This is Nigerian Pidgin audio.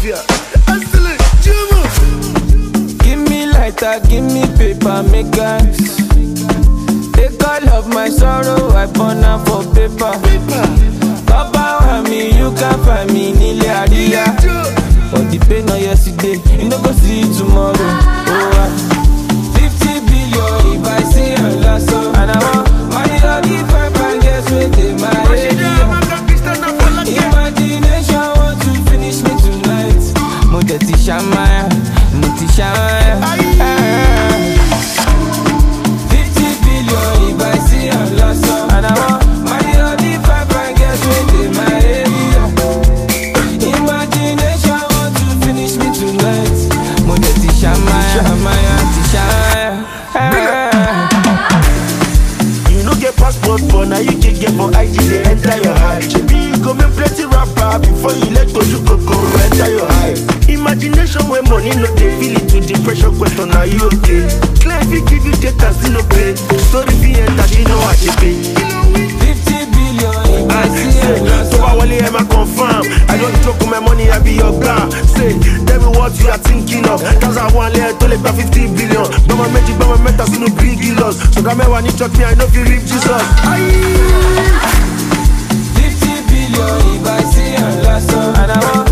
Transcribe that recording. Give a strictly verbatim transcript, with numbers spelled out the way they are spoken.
Nigeria. Hustling, Juma. Give me lighter, give me paper, make guys. Take all of my sorrow, I burn am for paper. Papa want me, you can find me, Nile Aria. For the pain of yesterday, you no go see tomorrow. Oh, uh, fifty billion if I see a loss, and I want money all the five and guess with it, my area. Imagination want to finish me tonight. Mudeti Shamaya, Muti Shamaya. Fifty billion if I see a loss, and I want money all the five and guess with it, my area. Imagination want to finish me tonight. Mudeti Shamaya, Shamaya, Shamaya. You no get passport, but now you can get for I D, they enter your heart. Maybe you go make plenty rapper before you let go, you go go enter your eye. Imagination when money no they feel it to depression question, are you okay? Clear if you give you data, still no pay. Story be enter, you know what you pay. Fifty billion, I see it. So I only ever confirm. I don't joke with my money, I be your guy. Say, tell me what you are thinking of. That's how I want to let go fifty billion. But my magic, but my metas, no big loss. So come here when you talk me, I know if you reap Jesus. Fifty billion if I see a loss, and I want